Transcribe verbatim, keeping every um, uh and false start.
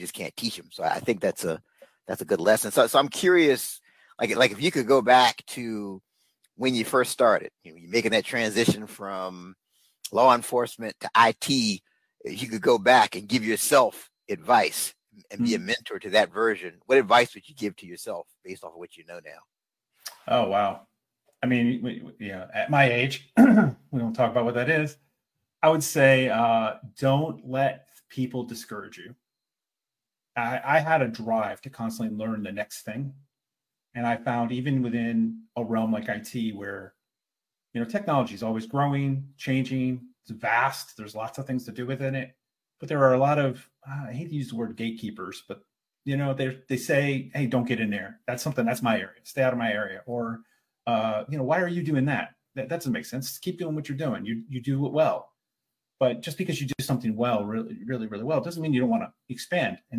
just can't teach them. So I think that's a that's a good lesson. So so I'm curious, like like if you could go back to when you first started, you know, you're making that transition from law enforcement to I T, you could go back and give yourself advice and be a mentor to that version. What advice would you give to yourself based off of what you know now? Oh, wow. I mean, we, yeah, at my age, we don't talk about what that is. I would say, uh, don't let people discourage you. I, I had a drive to constantly learn the next thing. And I found even within a realm like I T where, you know, technology is always growing, changing, it's vast. There's lots of things to do within it. But there are a lot of, uh, I hate to use the word gatekeepers, but, you know, they they say, hey, don't get in there. That's something, that's my area. Stay out of my area. Or, uh, you know, why are you doing that? That, that doesn't make sense. Keep doing what you're doing. You you do it well. But just because you do something well, really, really, really well, doesn't mean you don't want to expand and